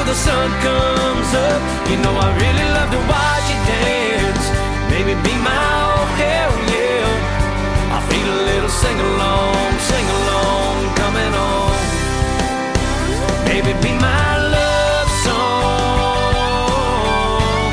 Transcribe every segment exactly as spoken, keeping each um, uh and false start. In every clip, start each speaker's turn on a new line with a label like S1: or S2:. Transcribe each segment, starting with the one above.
S1: the sun comes up. You know I really love to watch you dance. Baby, be my oh hell yeah. I feel a little sing-along, sing-along coming on. Baby, be my love song.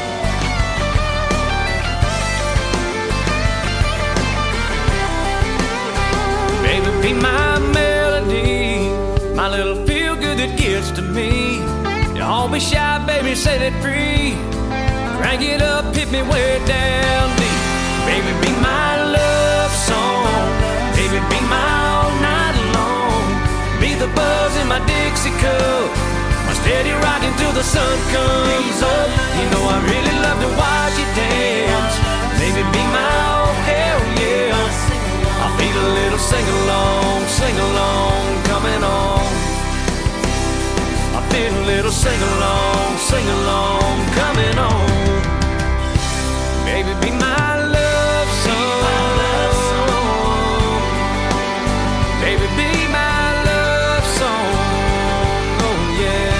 S1: Baby, be my melody, my little feel-good that gets to me. Don't be shy, baby, set it free. Crank it up, hit me way down deep. Baby, be my love song. Baby, be my all night long. Be the buzz in my Dixie cup, my steady rocking till the sun comes up. You know I really love to watch you dance. Baby, be my oh hell yeah. I feel a little sing-along, sing-along coming on. I feel a little sing-along, sing-along coming on. Baby, be my love song. Baby, be my love song. Oh yeah.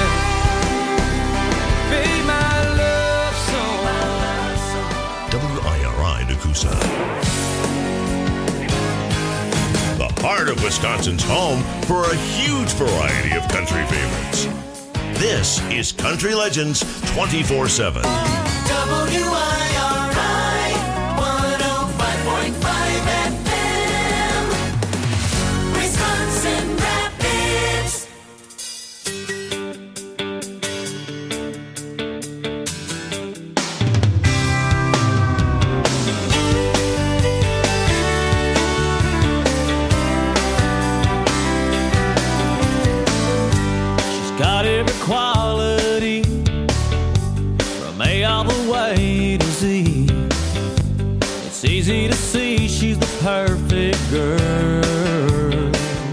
S1: Be my love song.
S2: W I R I Nakusa. The heart of Wisconsin's home for a huge variety of country favorites. This is Country Legends twenty-four seven.
S3: W I R I one oh five point five F M, Wisconsin Rapids.
S1: She's got every quality from A all the way to Z. It's easy to see she's the perfect girl.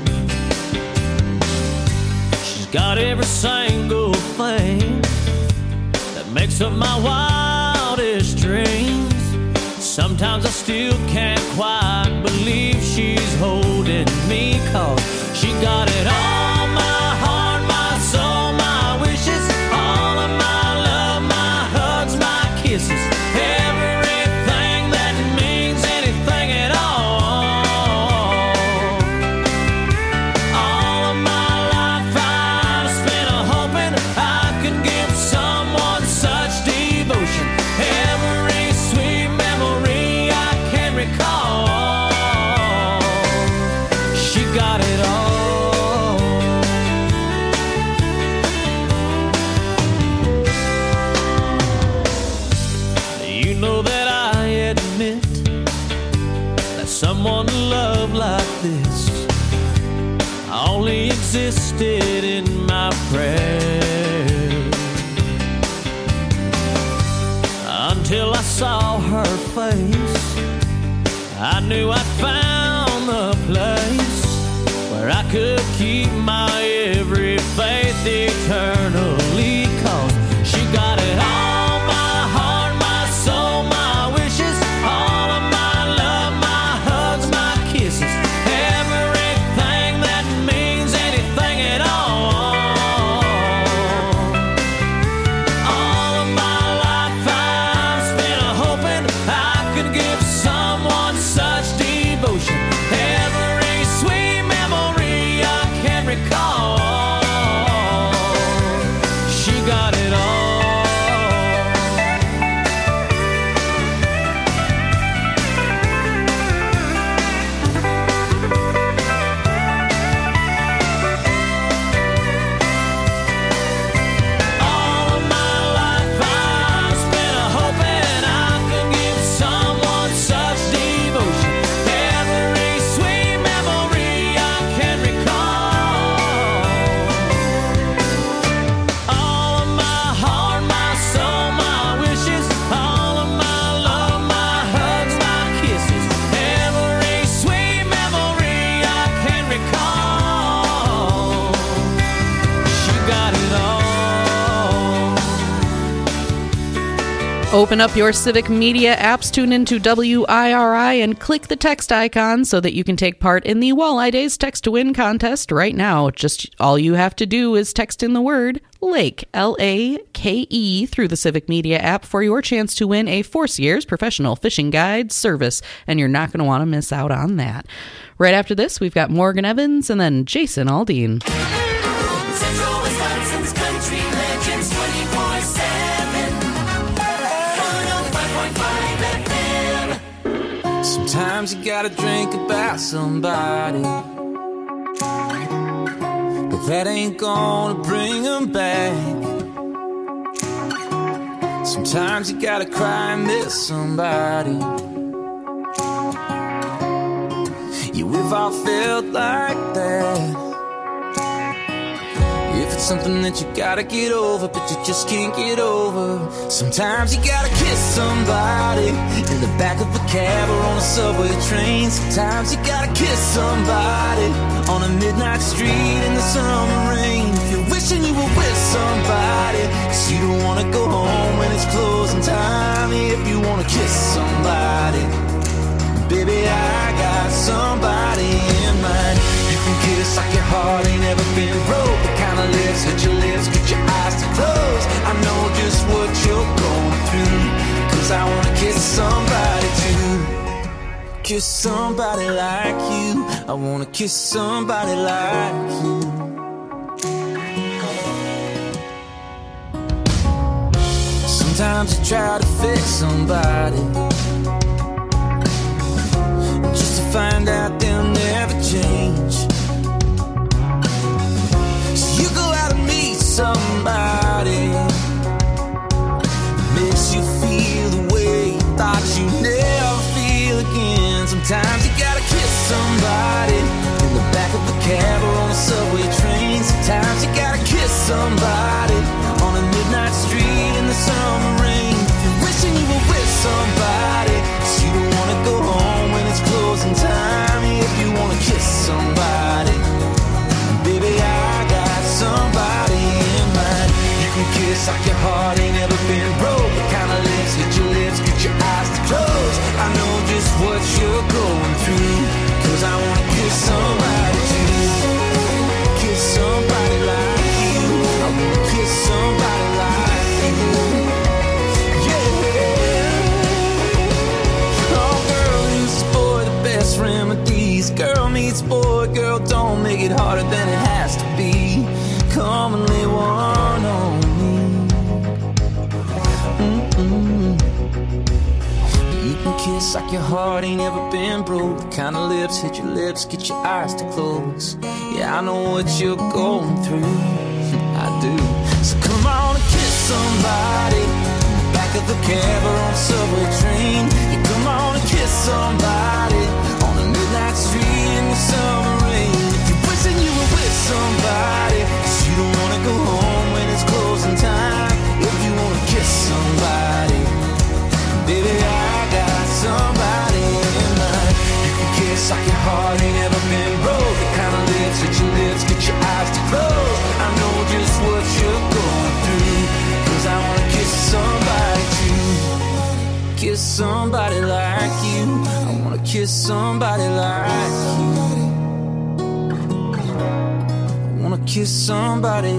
S1: She's got every single thing that makes up my wildest dreams. Sometimes I still can't quite believe she's holding me, 'cause she got it all. My heart, my soul, my wishes, all of my love, my hugs, my kisses, everything that means anything at all. All of my life I've spent a hoping I could give someone such devotion. Every sweet memory I can recall, she got it all. You know that I admit that someone to love like this only existed in my prayers, until I saw her face. I knew I'd found the place where I could keep my every faith eternally, 'cause she got it all. My heart, my soul, my wishes, all of my love, my hugs, my kisses, everything that means anything at all. All of my life I've spent a hoping I could give someone such devotion. Every sweet memory I can recall,
S4: Open up your Civic Media apps, tune into W I R I, and click the text icon so that you can take part in the Walleye Days Text to Win contest right now. Just all you have to do is text in the word Lake, L A K E, through the Civic Media app for your chance to win a Force Years professional fishing guide service, and you're not going to want to miss out on that. Right after this, we've got Morgan Evans and then Jason Aldean.
S3: Central Wisconsin's Country Legends twenty-four seven. one oh five point five F M.
S1: Sometimes you gotta drink about somebody, but that ain't gonna bring them back. Sometimes you gotta cry and miss somebody. Yeah, we've all felt like that. If it's something that you gotta get over, but you just can't get over. Sometimes you gotta kiss somebody in the back of a cab or on a subway train. Sometimes you gotta kiss somebody on a midnight street in the summer rain. If you're wishing you were with somebody, cause you don't wanna go home when it's closing time. If you wanna kiss somebody, baby, I got somebody in mind. You can kiss like your heart ain't ever been broke. The kind of lips, hit your lips, get your eyes to close. I know just what you're going through, cause I wanna kiss somebody too. Kiss somebody like you. I wanna kiss somebody like you. Sometimes you try to fix somebody just to find out they'll never change. So you go out and meet somebody that makes you feel the way you thought you'd never feel again. Sometimes you gotta kiss somebody in the back of a cab or on a subway train. Sometimes you gotta kiss somebody on a midnight street in the summer rain. If you're wishing you were with somebody, cause you don't wanna go home when it's closing time. If you wanna kiss somebody, baby, I got somebody in mind. You can kiss like your heart ain't ever been broke. The kind of lips, hit your lips, get your eyes to close. I know just what you're going through, cause I wanna kiss somebody too. Kiss somebody like you. I wanna kiss somebody like you. Remedies. Girl meets boy, girl don't make it harder than it has to be. Come and lay one on me. Mm-mm. You can kiss like your heart ain't ever been broke. The kind of lips, hit your lips, get your eyes to close. Yeah, I know what you're going through. I do. So come on and kiss somebody in the back of the cab or on a subway train. Yeah, come on and kiss somebody on a midnight street in the summer rain. If you're wishing you were with somebody, cause you don't wanna go home when it's closing time. If you wanna kiss somebody, baby, I got somebody in mind. You can kiss like your heart ain't ever been broke. The kind of lips, hit your lips, get your eyes to close. I know just what you're going through, cause I wanna kiss somebody too. Kiss somebody like you. I wanna kiss somebody like you. I wanna kiss somebody.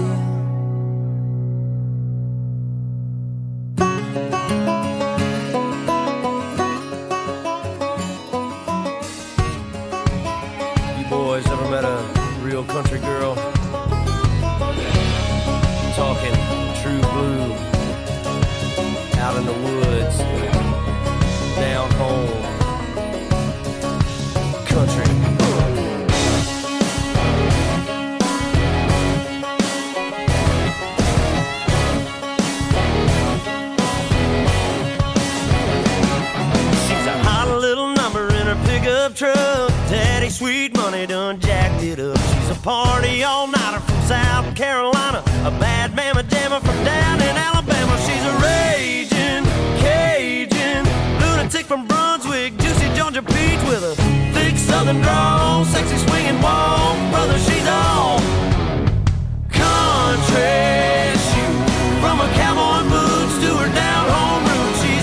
S5: You boys ever met a real country girl? I'm talking true blue, out in the woods, down home, country. She's a hot little number in her pickup truck. Daddy Sweet Money done jacked it up. She's a party all-nighter from South Carolina, a bad mama jammer from down in Alabama. She's a raging Cajun lunatic from Brunswick, juicy Georgia peach with a thick southern drawl, sexy swinging walk. Brother, she's all country. She, from her cowboy boots to her down home roots, she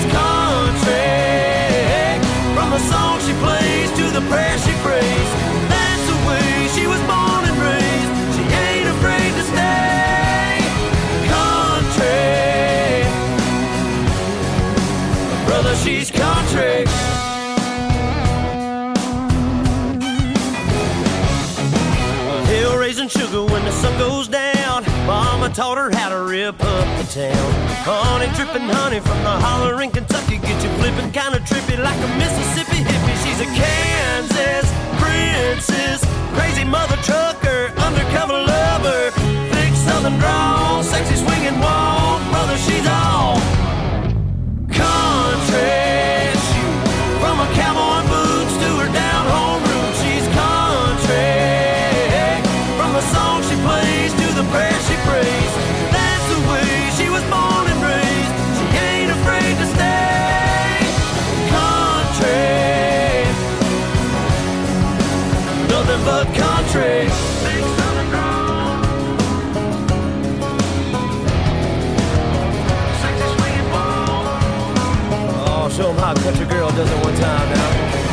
S5: and sugar when the sun goes down. Mama taught her how to rip up the town. Honey dripping honey from the holler in Kentucky. Get you flipping kind of trippy like a Mississippi hippie. She's a Kansas princess, crazy mother trucker, undercover lover, thick southern drawl, sexy swinging walk. Brother, she's all country. From her cowboy boots to her down home roots, she's country. From the song she plays to the prayer she prays, that's the way she was born and raised. She ain't afraid to stay country. Nothing but country. Big southern drawl, sexy swinging ball. Oh, show 'em how a country girl does it one time now.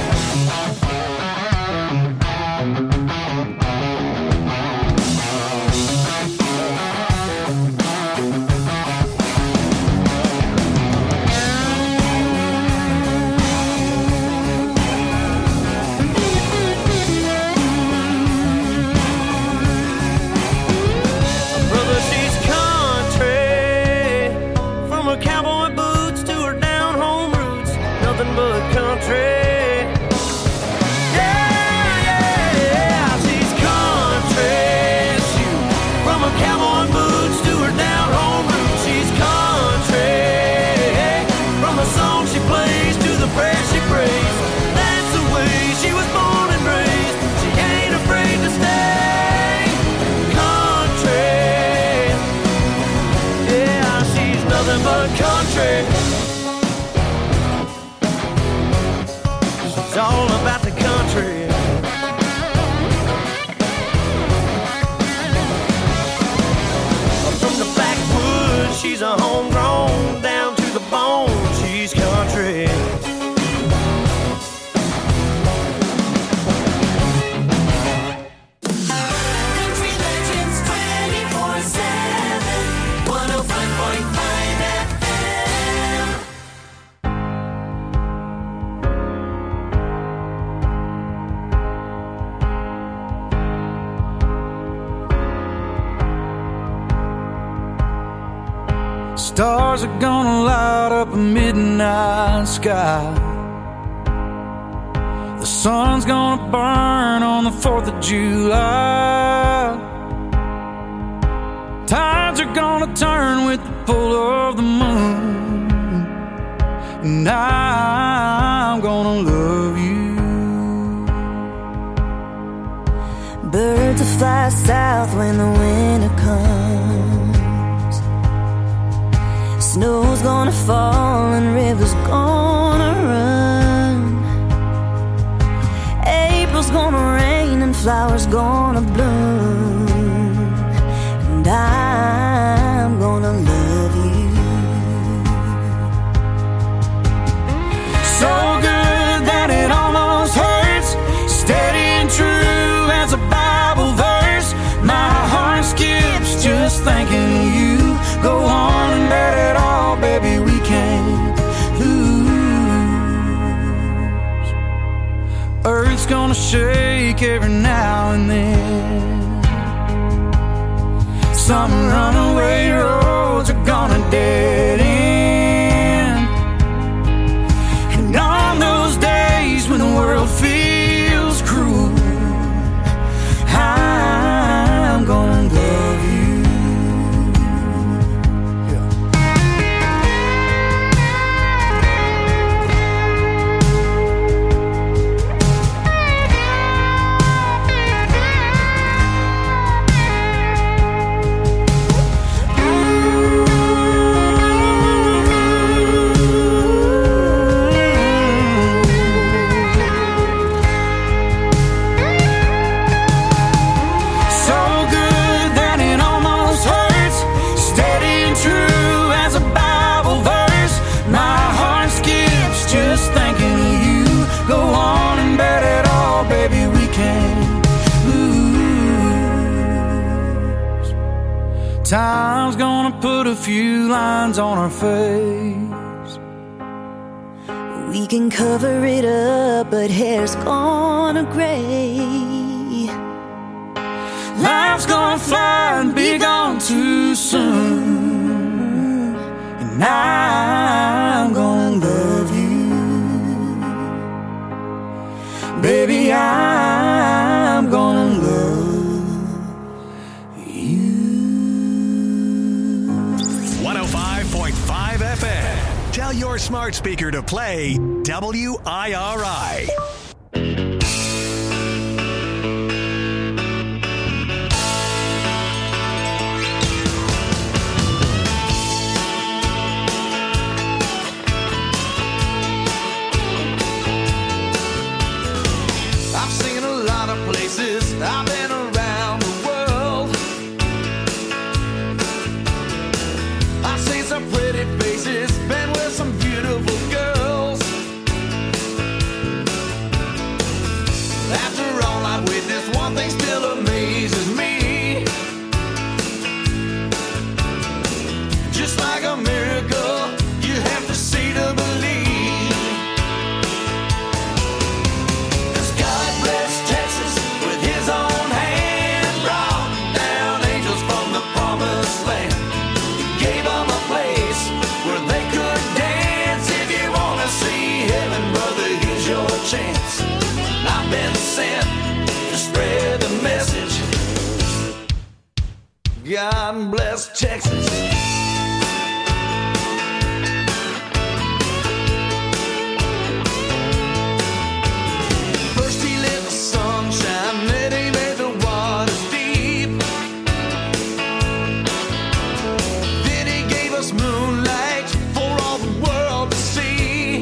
S5: It's all about the country. From the backwoods, she's a homegrown, down to the bone, she's country.
S3: Country Legends twenty-four seven, one oh five point five F M.
S6: Stars are gonna light up a midnight sky. The sun's gonna burn on the fourth of July. Tides are gonna turn with the pull of the moon, and I'm gonna love you.
S7: Birds will fly south when the winter comes. Snow's gonna fall and rivers gonna run. April's gonna rain and flowers gonna bloom, and I'm gonna love you.
S6: So good that it almost hurts, steady and true as a Bible verse. My heart skips just thinking of you. Go on and bet it all, baby, we can't lose. Earth's gonna shake every now and then. Some runaway roads are gonna dead end. And on those days when the world feels cruel, I'm gonna love you. Time's gonna put a few lines on our face.
S7: We can cover it up, but hair's gonna gray.
S6: Life's soon, and I'm gonna love you. Baby, I'm gonna love you.
S8: one oh five point five F M. Tell your smart speaker to play W I R I.
S3: I've seen a lot of places, I've been around the world. I've seen some pretty faces, been with some beautiful girls. After all I've witnessed, one thing still amazes me. Just like a miracle, you have to see to believe. Chance. I've been sent to spread the message. God bless Texas. First he lit the sunshine, then he made the waters deep. Then he gave us moonlight for all the world to see.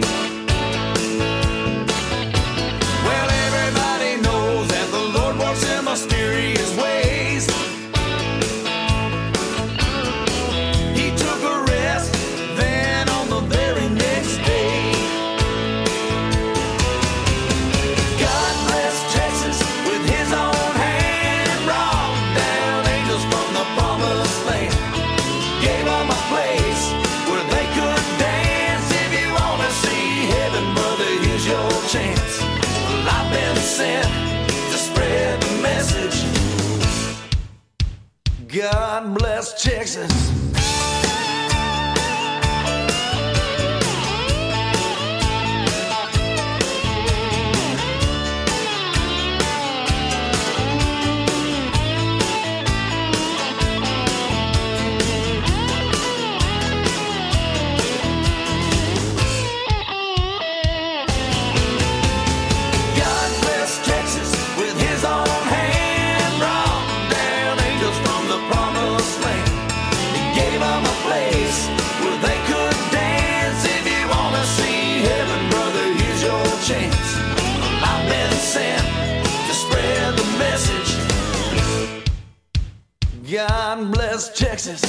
S3: Mysterious ways. He took a rest, then on the very next day. God bless Texas with his own hand, brought down angels from the promised land. Gave them a place where they could dance. If you want to see heaven, brother, here's your chance. Well, I've been sent to spread the message. God bless Texas. God bless Texas.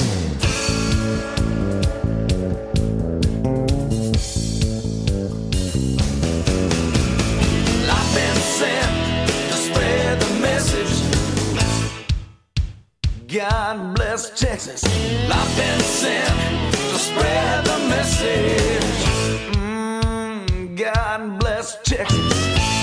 S3: I've been sent to spread the message. God bless Texas. I've been sent to spread the message. Mm, God bless Texas.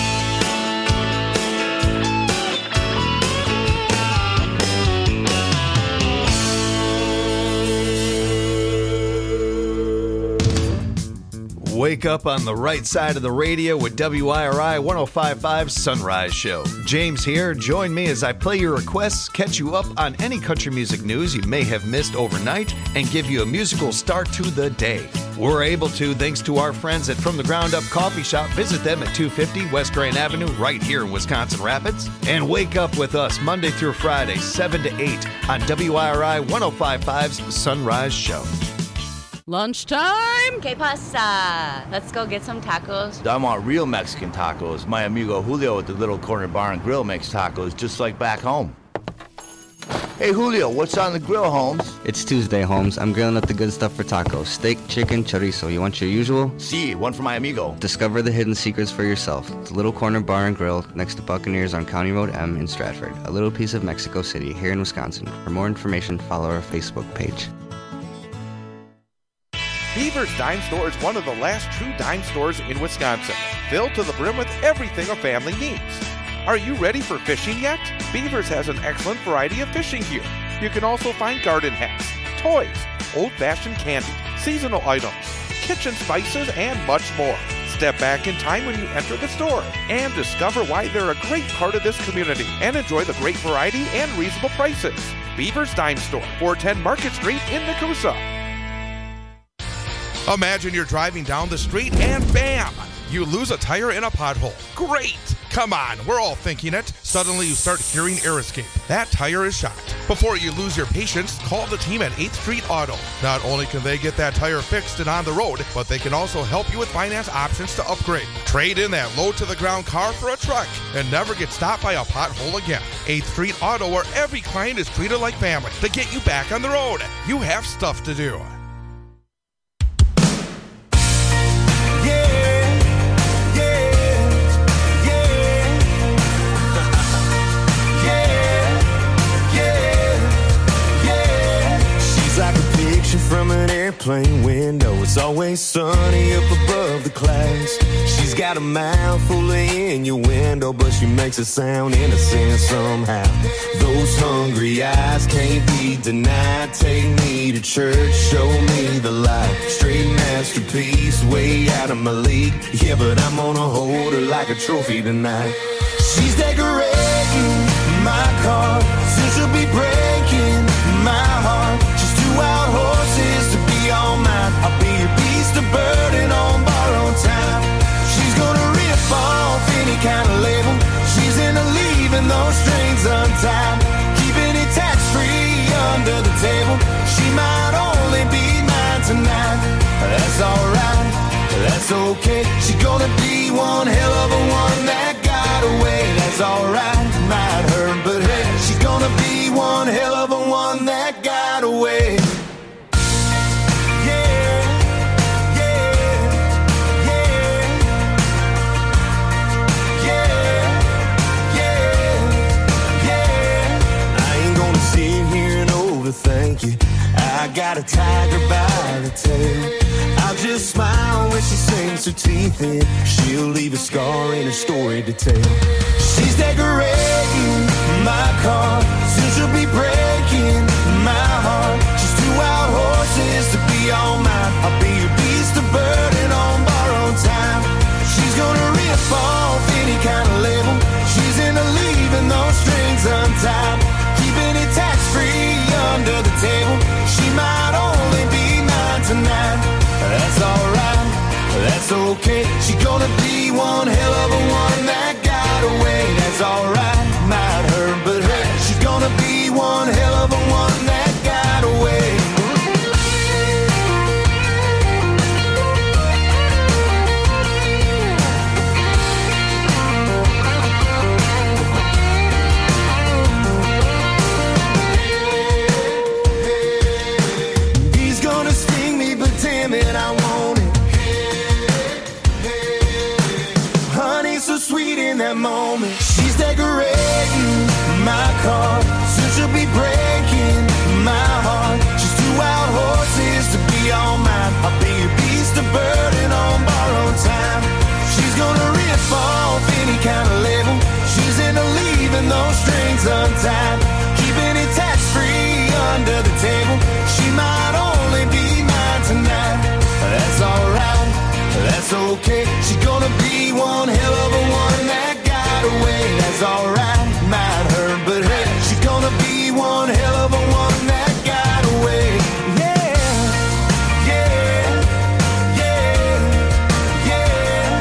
S9: Wake up on the right side of the radio with W I R I one oh five point five Sunrise Show. James here. Join me as I play your requests, catch you up on any country music news you may have missed overnight, and give you a musical start to the day. We're able to thanks to our friends at From the Ground Up Coffee Shop. Visit them at two fifty West Grand Avenue right here in Wisconsin Rapids. And wake up with us Monday through Friday, seven to eight on W I R I one oh five point five's Sunrise Show.
S4: Lunchtime.
S10: Que pasa? Let's go get some tacos.
S11: I want real Mexican tacos. My amigo Julio at the Little Corner Bar and Grill makes tacos just like back home. Hey, Julio, what's on the grill, Holmes?
S12: It's Tuesday, Holmes. I'm grilling up the good stuff for tacos. Steak, chicken, chorizo. You want your usual?
S11: Si, one for my amigo.
S12: Discover the hidden secrets for yourself. The Little Corner Bar and Grill next to Buccaneers on County Road M in Stratford. A little piece of Mexico City here in Wisconsin. For more information, follow our Facebook page.
S13: Beaver's Dime Store is one of the last true dime stores in Wisconsin, filled to the brim with everything a family needs. Are you ready for fishing yet? Beaver's has an excellent variety of fishing gear. You can also find garden hats, toys, old-fashioned candy, seasonal items, kitchen spices, and much more. Step back in time when you enter the store and discover why they're a great part of this community and enjoy the great variety and reasonable prices. Beaver's Dime Store, four ten Market Street in Nakusa. Imagine you're driving down the street and bam! You lose a tire in a pothole. Great! Come on, we're all thinking it. Suddenly you start hearing air escape. That tire is shot. Before you lose your patience, call the team at eighth Street Auto. Not only can they get that tire fixed and on the road, but they can also help you with finance options to upgrade. Trade in that low-to-the-ground car for a truck and never get stopped by a pothole again. eighth Street Auto, where every client is treated like family to get you back on the road. You have stuff to do.
S14: From an airplane window, it's always sunny up above the clouds. She's got a mouth full of innuendo, but she makes it sound innocent somehow. Those hungry eyes can't be denied. Take me to church, show me the light. Straight masterpiece, way out of my league. Yeah, but I'm gonna hold her like a trophy tonight. She's decorating my car, soon she'll be breaking my heart. She's two wild horses to be all mine. I'll be your beast of burden on borrowed time. She's gonna rip off any kind of label. She's into leaving those strings untied, keeping it tax-free under the table. She might only be mine tonight. That's alright, that's okay. She's gonna be one hell of a one that got away. That's alright, might hurt, but hey, she's gonna be one hell of a one that got away. Thank you. I got a tiger by the tail. I'll just smile when she sinks her teeth in. She'll leave a scar in her story to tell. She's decorating my car, soon she'll be breaking my heart. She's two wild horses to be all mine. I'll be your beast of burden on borrowed time. She's gonna rip off any kind of label. She's into leaving those strings untied, keeping it tax-free under the table. She might only be mine tonight. That's alright, that's okay. She's gonna be one hell of a one that got away. That's alright, might hurt, but hey, she's gonna be one hell of a one that got away. That moment, she's decorating my car, soon she'll be breaking my heart. She's two wild horses to be all mine. I'll be your beast of burden on borrowed time. She's gonna rip off any kind of label. She's into leaving those strings untied, keeping it tax-free under the table. She might only be mine tonight. That's alright, that's okay. She's gonna be one hell of a one that got away. That's alright, might hurt, but hey, she's gonna be one hell of a one that got away. Yeah, yeah, yeah, yeah,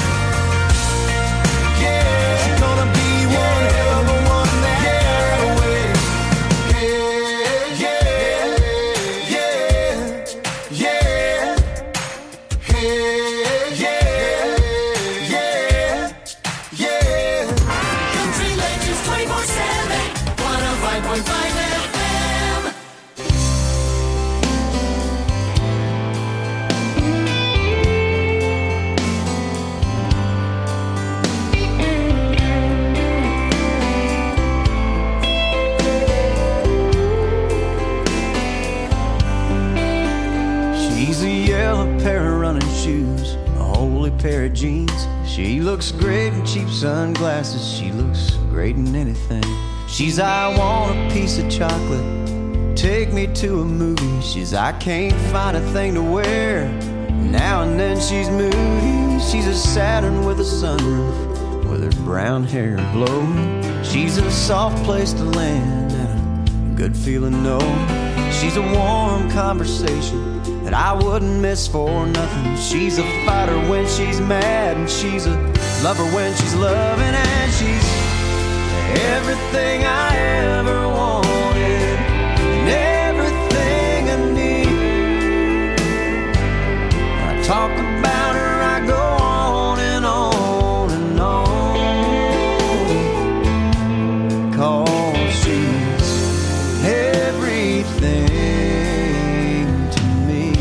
S14: yeah. She's gonna be one hell of a one that got away. Yeah, yeah, yeah, yeah, yeah, yeah, yeah, yeah.
S3: Country Legends twenty-four seven, one oh five point five F M.
S6: She's a yellow pair of running shoes, a holy pair of jeans. She looks great in cheap sunglasses. She looks great in anything. She's I want a piece of chocolate
S15: take me to a movie. She's, I can't find a thing to wear. Now and then she's moody. She's a Saturn with a sunroof, with her brown hair blowing. She's a soft place to land and a good feeling, no. She's a warm conversation that I wouldn't miss for nothing. She's a fighter when she's mad, and she's a lover when she's loving, and she's everything I ever wanted and everything I need. When I talk about her, I go on and on and on, 'cause she's everything to me.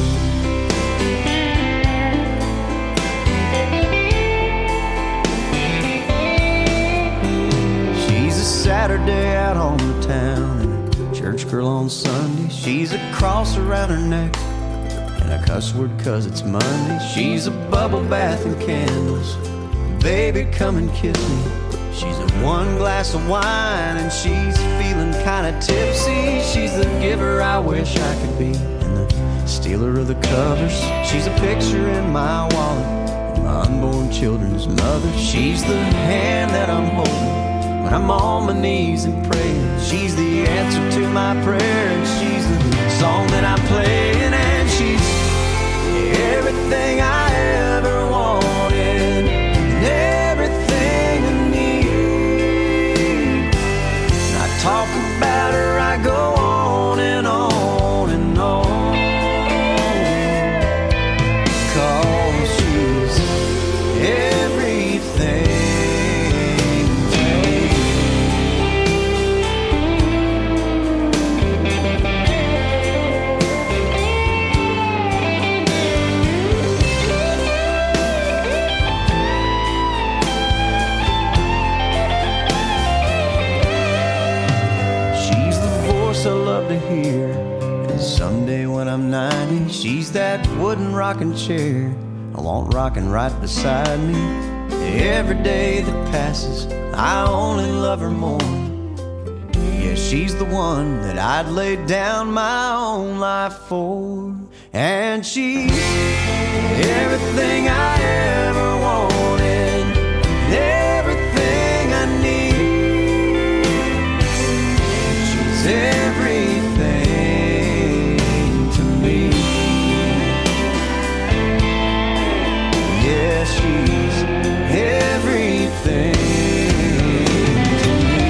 S15: She's a Saturday out on the town and a church girl on Sunday. She's a cross around her neck and a cuss word 'cause it's Monday. She's a bubble bath and candles. Baby, come and kiss me. She's a one glass of wine and she's feeling kinda tipsy. She's the giver I wish I could be and the stealer of the covers. She's a picture in my wallet, my unborn children's mother. She's the hand that I'm holding when I'm on my knees and praying. She's the answer to my prayer, and she's the song that I'm playing, and she's everything I ever wanted and everything I need. And I talk about her, I go on and on and on, 'cause she's everything. I love to hear, and someday when I'm ninety, she's that wooden rocking chair I want rocking right beside me. Every day that passes, I only love her more. Yeah, she's the one that I'd lay down my own life for, and she's everything I ever wanted, everything I need. She's everything to me. Yeah, she's everything to me.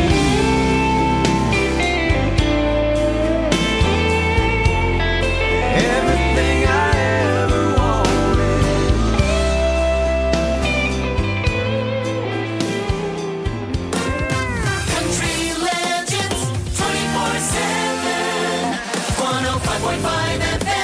S15: Everything I ever wanted.
S3: Country Legends twenty-four seven, one oh five point five F M.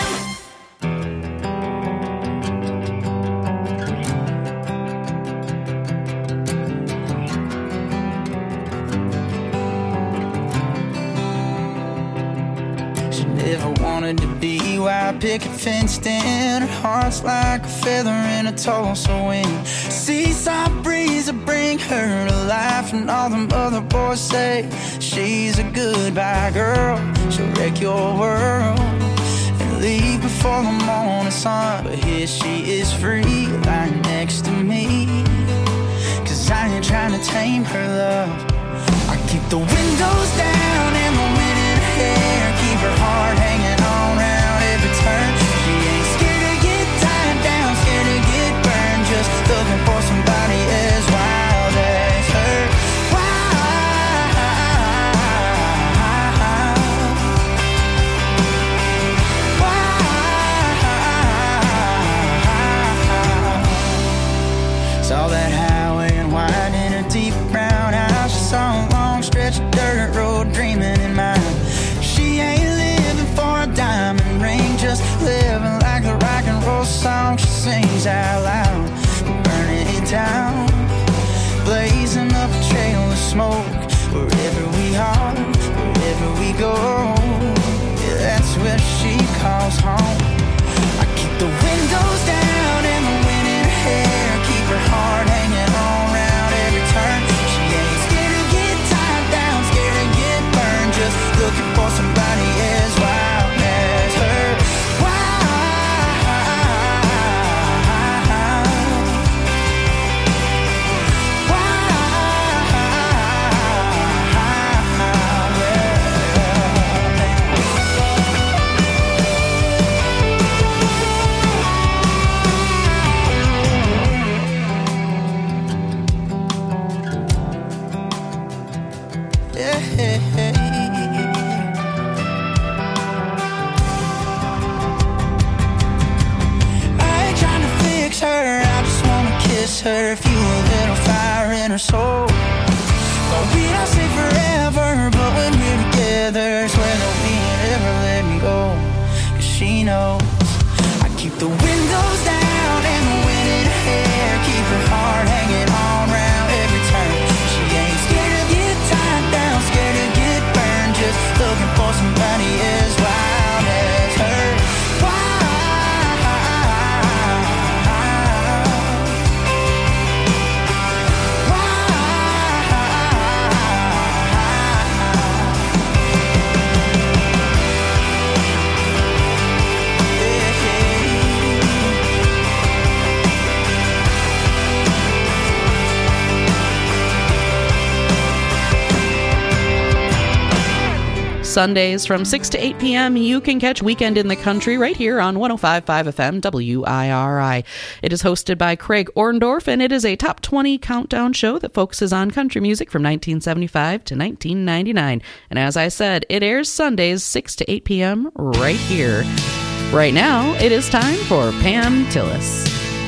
S6: She never wanted to be white picket fenced in. Her heart's like a feather in a Tulsa wind. Seaside breeze will bring her to life, and all them other boys say she's a goodbye girl. She'll wreck your world and leave before the morning sun. But here she is free, lying next to me. 'Cause I ain't trying to tame her love. I keep the windows down and the wind in her hair, keep her heart hanging on round every turn. She ain't scared to get tied down, scared to get burned, just looking for somebody as wild as her. Saw that highway and wine in a deep brown house. She saw a long stretch of dirt road dreaming in mind. She ain't living for a diamond ring, just living like the rock and roll song she sings out loud. Burning it down, blazing up a trail of smoke. Wherever we are, wherever we go, yeah, that's where she calls home. I keep the windows down and the wind in her hair, keep her heart hanging on round every turn. She ain't scared to get tied down, scared to get burned, just looking for somebody else. miss her, fuel a little fire in her soul. Oh, we don't say forever, but when we're together, swear that we ain't ever let me go. Cause she knows I keep the windows down and the wind in her hair, keep her heart hanging on round every turn. She ain't scared to get tied down, scared to get burned, just looking for somebody as wild as her.
S4: Sundays from six to eight p.m. you can catch Weekend in the Country right here on one oh five point five F M W I R I. It is hosted by Craig Orndorff, and it is a top twenty countdown show that focuses on country music from nineteen seventy-five to nineteen ninety-nine. And as I said, it airs Sundays six to eight p.m. right here. Right now, it is time for Pam Tillis.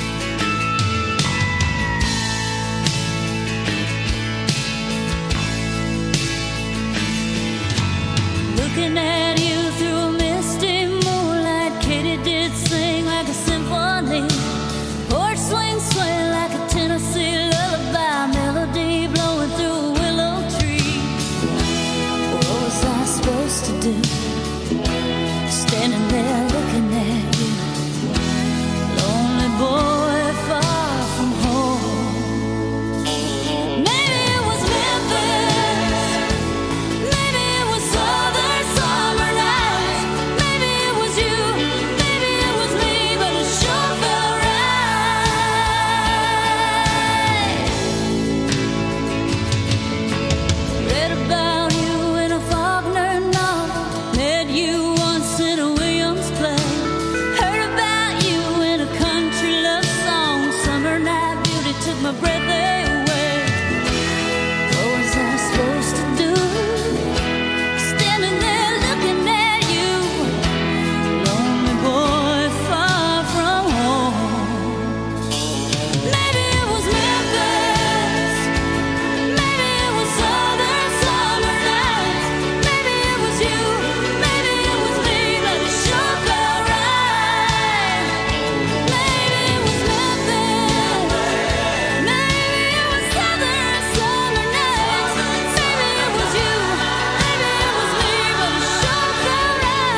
S16: Looking at you through a misty moonlight, Katy did sing like a symphony. Porch swing, swing like a Tennessee lullaby, melody blowing through a willow tree. What was I supposed to do? Standing there looking at you, lonely boy far from home. Maybe it was Memphis, maybe it was Southern summer nights, maybe it was you, maybe it was me, but it sure felt right. Read about you in a Faulkner novel, met you once in a Williams play, heard about you in a country love song, summer night beauty took my breath away. What was I supposed to do? Standing there looking at you, lonely boy far from home. Maybe it was Memphis, maybe it was Southern summer nights, maybe it was you, maybe it was me, but it sure felt right. Maybe it was Memphis, maybe it was Southern summer nights, maybe it was you, maybe it was me, but it sure felt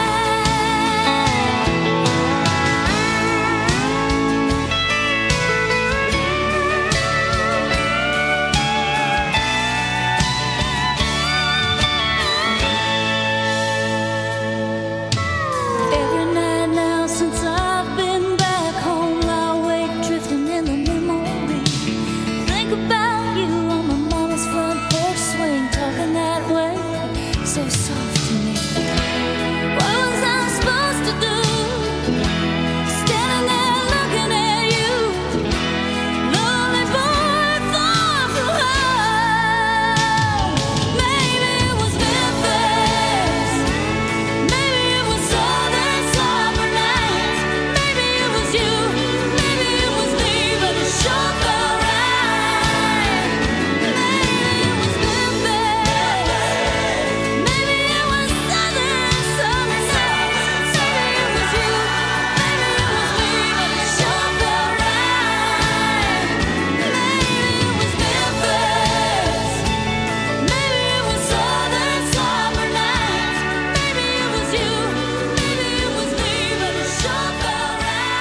S16: Every night now since I've been back home, I wake drifting in the memory. Think about you on my mama's front porch swing, talking that way, so soft to me. What was I supposed to do? Standing there looking at you, lonely boy far from home. Maybe it was Memphis, maybe it was Southern summer nights, maybe it was you, maybe it was me, but it sure felt right. Maybe it was Memphis, maybe it was Southern summer nights, maybe it was you, maybe it was me, but it sure felt right. Maybe it was Memphis, maybe it was Southern summer nights, maybe it was you, maybe it was me, but it sure felt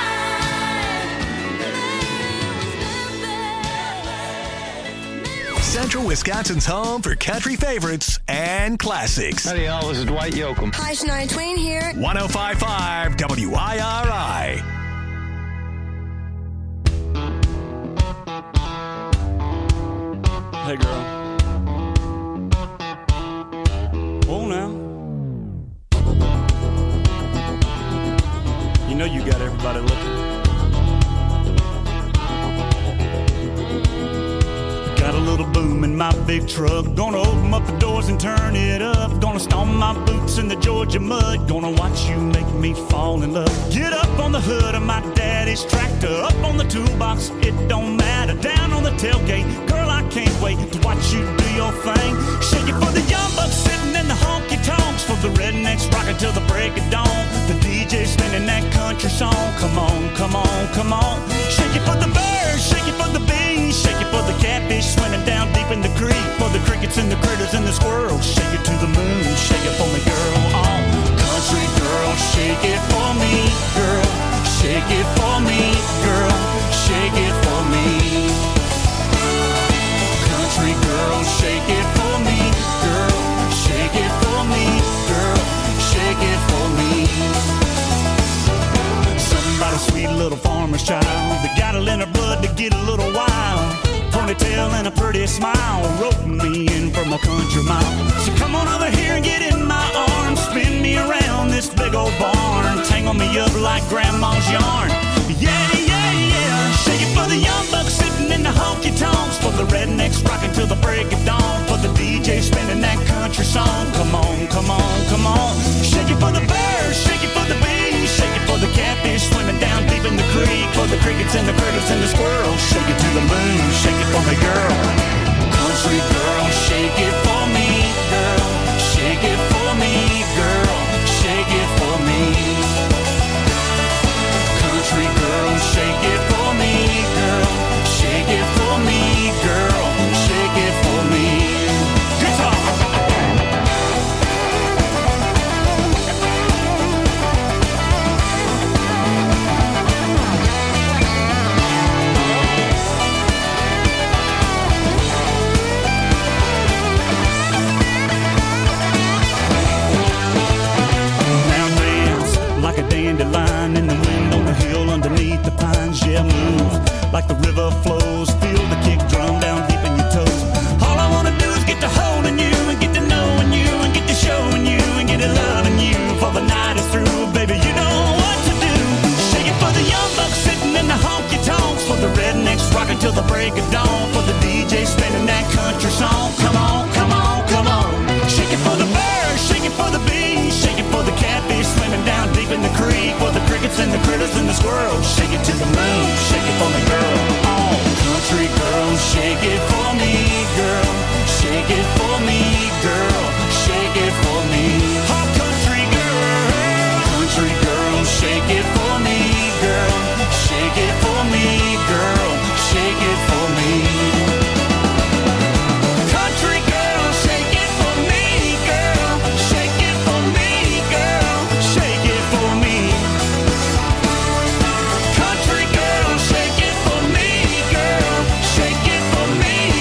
S16: right.
S8: Central Wisconsin's home for country favorites and classics.
S17: Howdy, y'all. This is Dwight Yoakam.
S18: Hi, Shania Twain here.
S8: one oh five point five W I R I.
S17: Hey, girl. Oh, now. You know you got everybody looking. Got a little boom in my
S6: my big truck. Gonna open up the doors and turn it up. Gonna stomp my boots in the Georgia mud. Gonna watch you make me fall in love. Get up on the hood of my daddy's tractor. Up on the toolbox, it don't matter. Down on the tailgate, girl, I can't wait to watch you do your thing. Shake it for the young bucks sitting in the honky tonks. For the rednecks rocking till the break of dawn. The D J spinning that country song. Come on, come on, come on. Shake it for the birds, shake it for the bees. Shake it for the catfish swimming down deep in the creek. For the crickets and the critters and the squirrels. Shake it to the moon, shake it for me, girl. Oh, country girl, shake it for me, girl. Shake it for me, girl. Shake it for me. Country girl, shake it for me, girl. Shake it for me, girl. Shake it for me. Somebody sweet little farmer's child that got it in her blood to get a little wild. Ponytail and a pretty smile, roping me in from a country mile. So come on over here and get in my arms, spin me around this big old barn, tangle me up like grandma's yarn. Yeah, yeah, yeah. Shake it for the young bucks sitting in the honky tonks. For the rednecks rocking till the break of dawn. For the D J spinning that country song. Come on, come on, come on. Shake it for the birds, shake it for the bees. Shake it for the catfish swimming down deep in the creek. For the crickets and the critters and the squirrels. Shake it to the moon, shake it for me, girl. Country girl, shake it for me, girl. Shake it for me, girl. Shake it for me. Country girl, shake it for me, girl. Shake it for me, girl. Shake it for me. Guitar. Like a dandelion in the wind on the hill underneath the pines. Yeah, move like the river flows. Feel the kick drum down deep in your toes. All I wanna do is get to holding you and get to knowing you and get to showing you and get to loving you. For the night is through, baby, you know what to do. Shake it for the young bucks sitting in the honky tonks. For the rednecks rocking till the break of dawn. For the D J spinning that country song. Come on, come on, come on. Shake it for the birds, shake it for the bees. Shake it for the catfish swimming down deep in the creek. For the crickets and the critters and the squirrels. Shake it to the moon, shake it for me, girl. Oh, country girl, shake it for me, girl. Shake it for me, girl. Shake it for me. Oh, country girl, country girl, shake it for me, girl. Shake it for me, girl. Shake it for me. Country girl, shake it for me, girl. Shake it for me, girl. Shake it for me. Country girl, shake it for me, girl. Shake it for me,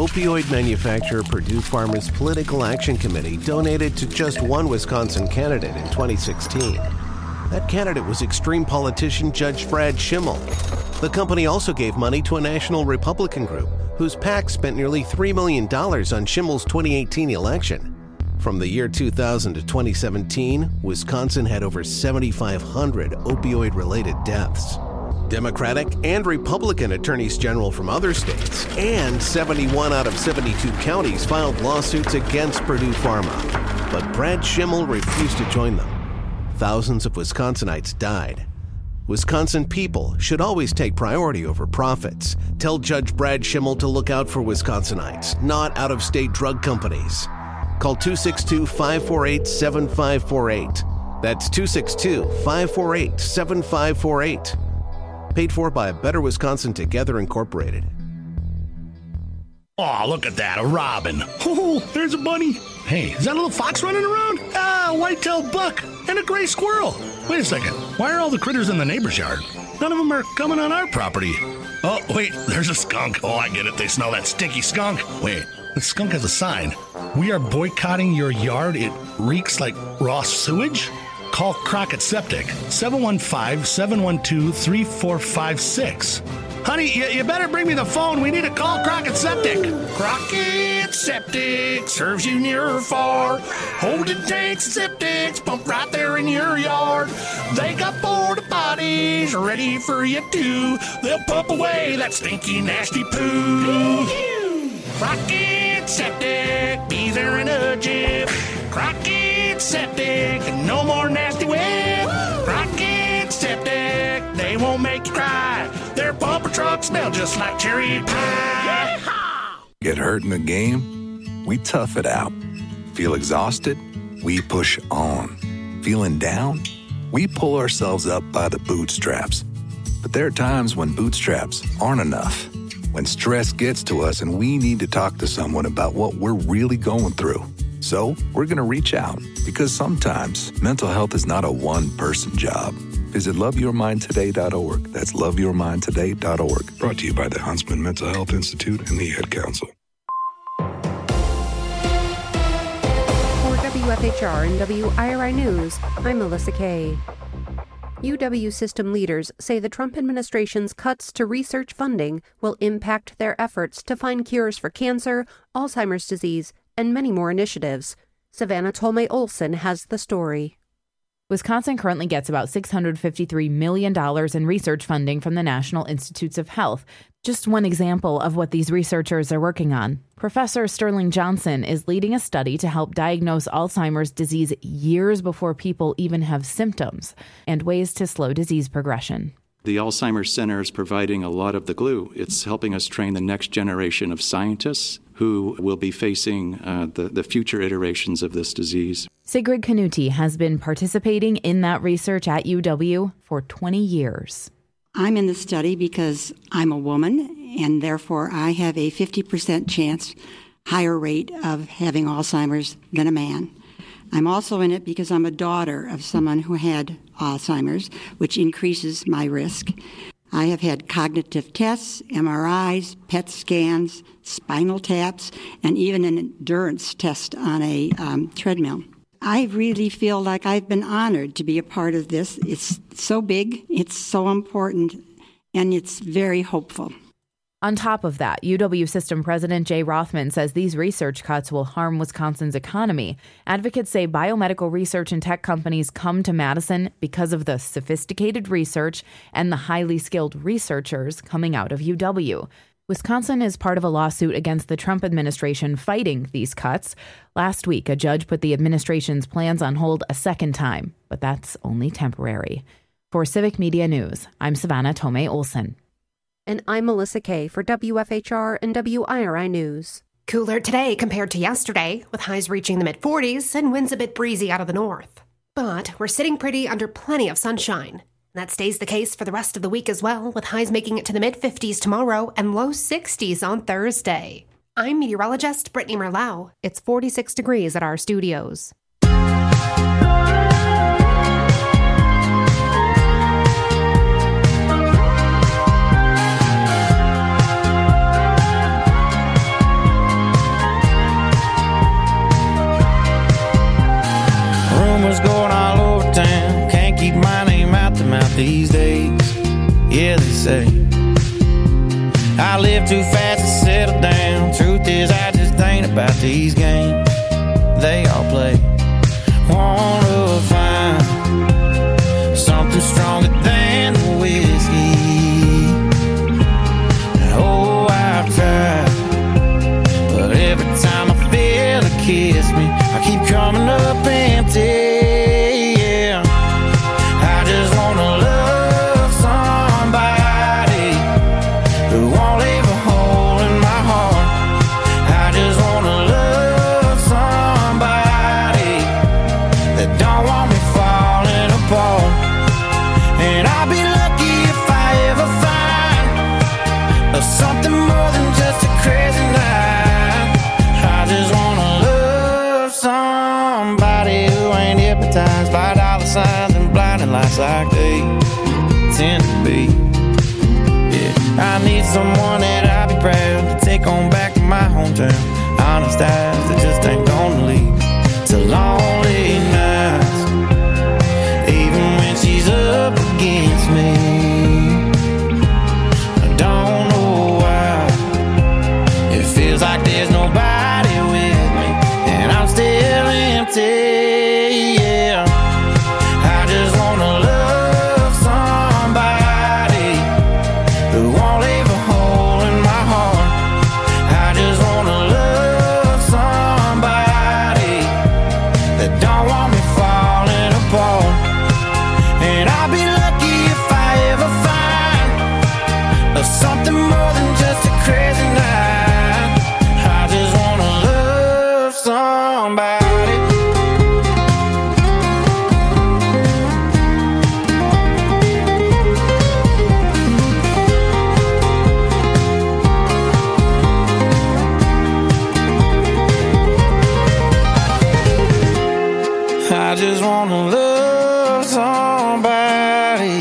S18: Opioid manufacturer Purdue Pharma's Political Action Committee donated to just one Wisconsin candidate in twenty sixteen. That candidate was extreme politician Judge Brad Schimmel. The company also gave money to a national Republican group whose PAC spent nearly three million dollars on Schimmel's twenty eighteen election. From the year two thousand to twenty seventeen, Wisconsin had over seventy-five hundred opioid-related deaths. Democratic and Republican attorneys general from other states and seventy-one out of seventy-two counties filed lawsuits against Purdue Pharma. But Brad Schimmel refused to join them. Thousands of Wisconsinites died. Wisconsin people should always take priority over profits. Tell Judge Brad Schimmel to look out for Wisconsinites, not out-of-state drug companies. Call two six two, five four eight, seven five four eight. That's two six two, five four eight, seven five four eight. Paid for by Better Wisconsin Together Incorporated.
S19: Aw, look at that, a robin. Oh, there's a bunny. Hey, is that a little fox running around? Ah, a white-tailed buck and a gray squirrel. Wait a second, why are all the critters in the neighbor's yard? None of them are coming on our property. Oh, wait, there's a skunk. Oh, I get it, they smell that stinky skunk. Wait, the skunk has a sign. We are boycotting your yard. It reeks like raw sewage. Call Crockett Septic, seven one five, seven one two, three four five six. Honey, you, you better bring me the phone. We need to call Crockett Septic. Crockett Septic serves you near or far. Holding tanks and septics pump right there in your yard. They got porta potties ready for you too. They'll pump away that stinky, nasty poo. Crockett Septic, be there in a jiff. Crockett Septic, no more nasty whip. Crockett Septic, they won't make you cry. Their bumper trucks smell just like cherry pie.
S20: Get hurt in the game? We tough it out. Feel exhausted? We push on. Feeling down? We pull ourselves up by the bootstraps. But there are times when bootstraps aren't enough. When stress gets to us and we need to talk to someone about what we're really going through. So we're going to reach out because sometimes mental health is not a one-person job. Visit love your mind today dot org. That's love your mind today dot org. Brought to you by the Huntsman Mental Health Institute and the Ad Council.
S21: For W F H R and W I R I News, I'm Melissa Kay. U W system leaders say the Trump administration's cuts to research funding will impact their efforts to find cures for cancer, Alzheimer's disease, and many more initiatives. Savannah Tolmay Olson has the story.
S22: Wisconsin currently gets about six hundred fifty-three million dollars in research funding from the National Institutes of Health. Just one example of what these researchers are working on. Professor Sterling Johnson is leading a study to help diagnose Alzheimer's disease years before people even have symptoms, and ways to slow disease progression.
S23: The Alzheimer's Center is providing a lot of the glue. It's helping us train the next generation of scientists who will be facing uh, the, the future iterations of this disease.
S22: Sigrid Canuti has been participating in that research at U W for twenty years.
S24: I'm in the study because I'm a woman, and therefore I have a fifty percent chance, higher rate of having Alzheimer's than a man. I'm also in it because I'm a daughter of someone who had Alzheimer's, which increases my risk. I have had cognitive tests, M R Is, P E T scans, spinal taps, and even an endurance test on a um, treadmill. I really feel like I've been honored to be a part of this. It's so big, it's so important, and it's very hopeful.
S22: On top of that, U W System President Jay Rothman says these research cuts will harm Wisconsin's economy. Advocates say biomedical research and tech companies come to Madison because of the sophisticated research and the highly skilled researchers coming out of U W. Wisconsin is part of a lawsuit against the Trump administration fighting these cuts. Last week, a judge put the administration's plans on hold a second time, but that's only temporary. For Civic Media News, I'm Savannah Tolmay Olson.
S21: And I'm Melissa Kay for W F H R and W I R I News.
S25: Cooler today compared to yesterday, with highs reaching the mid-forties and winds a bit breezy out of the north. But we're sitting pretty under plenty of sunshine. That stays the case for the rest of the week as well, with highs making it to the mid-fifties tomorrow and low sixties on Thursday. I'm meteorologist Brittany Merlau. It's forty-six degrees at our studios.
S6: these days. Yeah, they say I live too fast to settle down. Truth is, I just ain't about these games they all play. Wanna find something stronger than the whiskey. Oh, I've tried, but every time I feel her kiss me, I keep coming up empty. Yeah, I just wanna love somebody who won't leave a hole in my heart. I just wanna love somebody that don't want me falling apart. And I'll be lucky if I ever find something more than just a crazy night. I just wanna love somebody who ain't hypnotized by dollar signs and blinding lights like they tend to be. Yeah, I need someone that I'll be proud to take on back to my hometown. Honest eyes that just ain't gonna lead to lonely nights, even when she's up against me. I don't know why it feels like there's nobody with me, and I'm still empty. Yeah, I just wanna love somebody who won't leave a hole in my heart. I just wanna love somebody that don't want me falling apart. And I'll be lucky if I ever find something more than just a crazy night. I just wanna love somebody. I just wanna love somebody.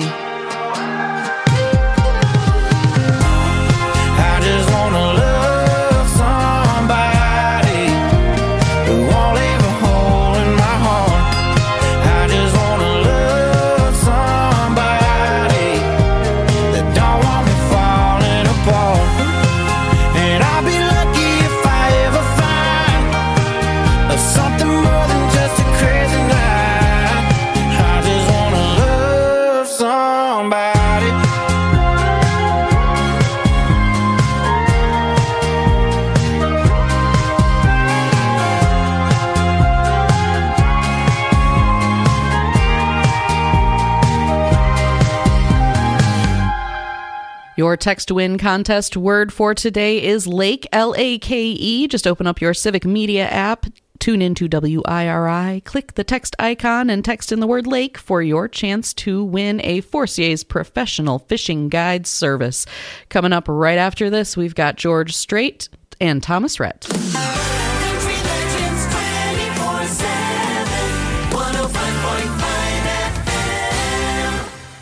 S6: I just wanna love somebody who won't leave a hole in my heart. I just wanna love somebody that don't want me falling apart. And I'll be lucky if I ever find something more than just a crazy night. I just wanna love somebody.
S4: Your text to win contest word for today is Lake, L A K E. Just open up your Civic Media app, tune into W I R I, click the text icon, and text in the word lake for your chance to win a Forcier's Professional Fishing Guide service. Coming up right after this, we've got George Strait and Thomas Rhett.
S3: Country Legends twenty-four seven, one oh five point five F M.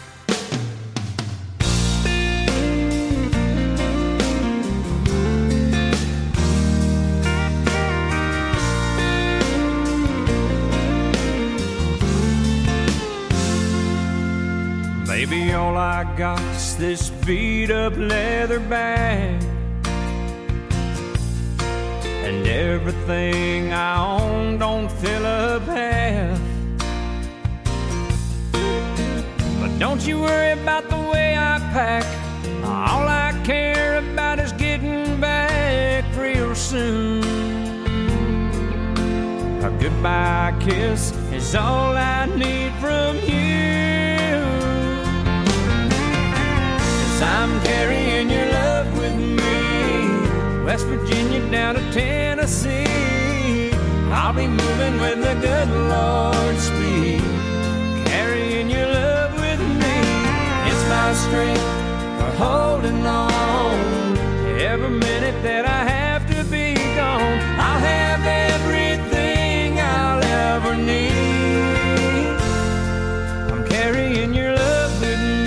S1: Baby, all I got's this beat up leather bag, and everything I own don't fill up half. But don't you worry about the way I pack. All I care about is getting back real soon. A goodbye kiss is all I need from you. I'm carrying your love with me, West Virginia down to Tennessee. I'll be moving with the good Lord's speed, carrying your love with me. It's my strength for holding on. Every minute that I have to be gone, I'll have everything I'll ever need. I'm carrying your love with me.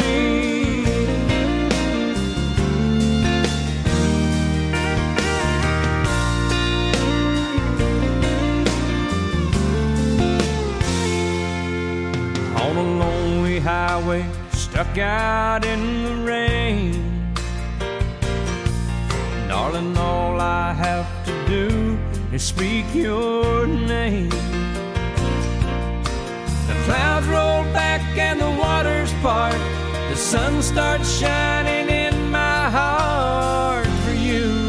S1: highway, stuck back out in the rain. Darling, all I have to do is speak your name. The clouds roll back and the waters part. The sun starts shining in my heart for you.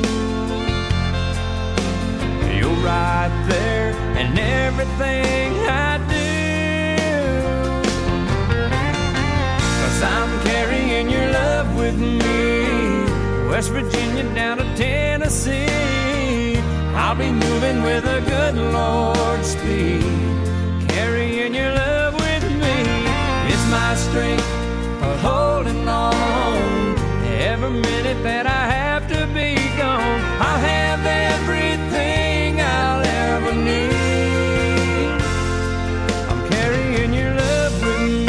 S1: You're right there in everything I do. 'Cause I'm carrying your love with me, West Virginia down to Tennessee. I'll be moving with a good Lord's speed, carrying your love with me. It's my strength for holding on. Every minute that I have to be gone, I'll have everything I'll ever need. I'm carrying your love with me.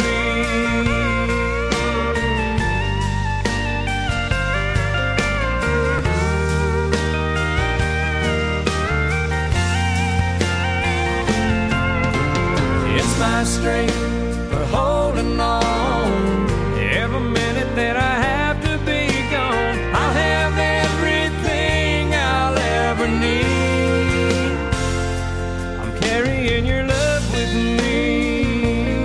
S1: It's my strength for holding on. Every minute that I have to be gone, I'll have everything I'll ever need. I'm carrying your love with me.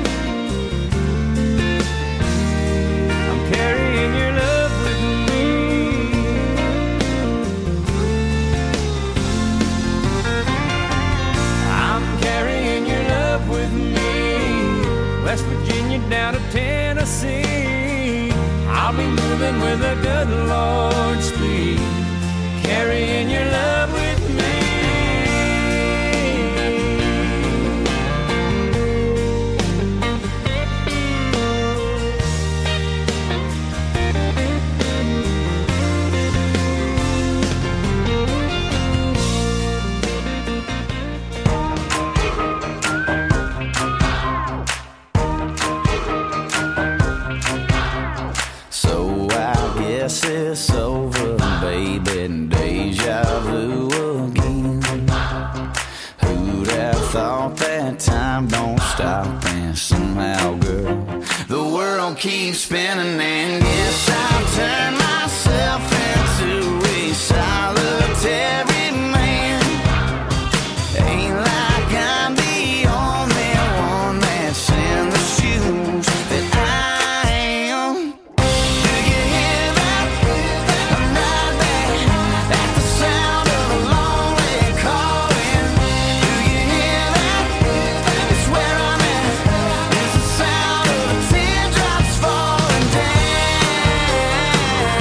S1: I'm carrying your love with me. I'm carrying your love with me, West Virginia down to Tennessee. I'll be moving with a good Lord's speed, carrying your love with me.
S2: So I guess it's over, baby, and deja vu again. Who'd have thought that time don't stop, and somehow, girl, the world keeps spinning, and guess I'll turn myself into a solitary man. Ain't like I'm the only one that's in the shoes that I am. Do you hear that? I'm right back at the sound of a lonely calling. Do you hear that? It's where I'm at. It's the sound of the teardrops falling down.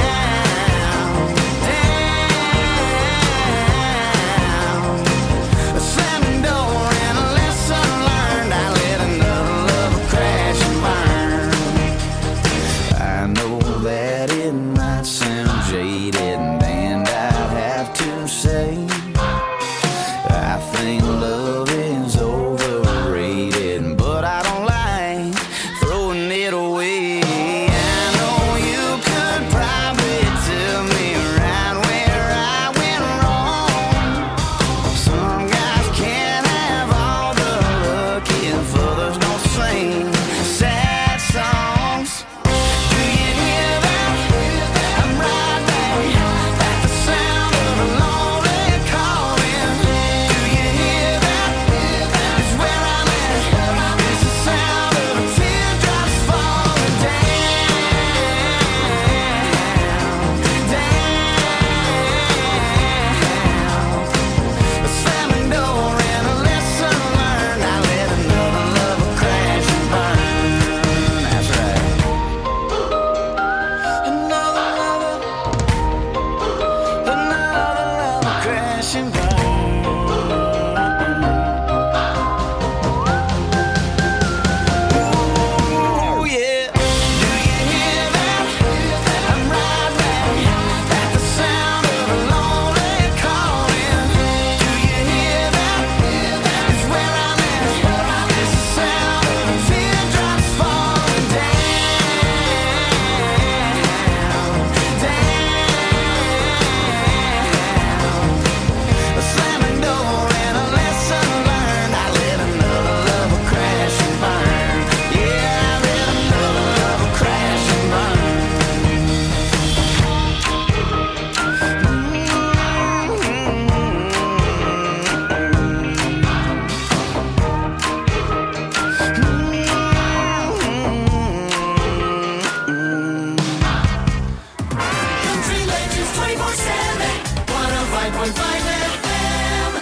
S3: point five F M.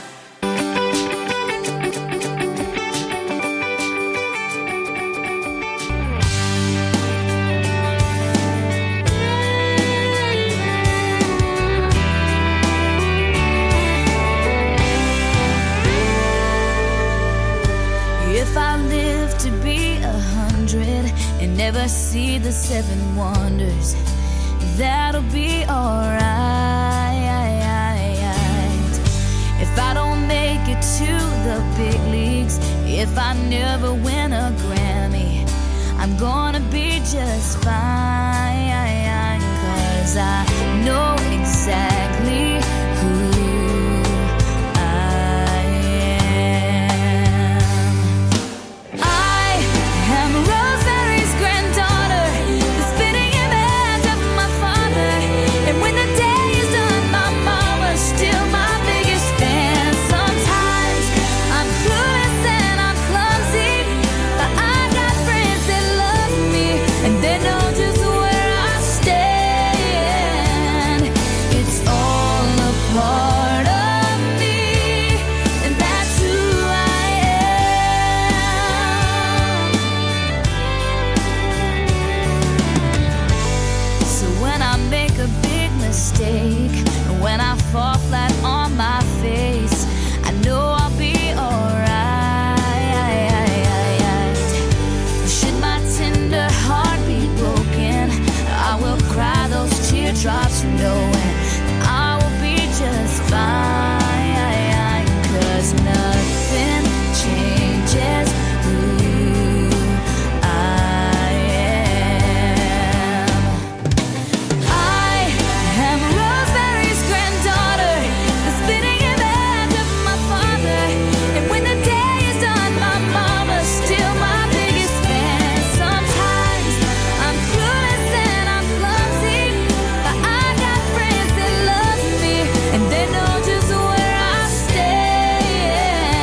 S16: If I live to be a hundred and never see the seven wonders, that'll be alright. If I don't make it to the big leagues, if I never win a Grammy, I'm gonna be just fine. 'Cause I know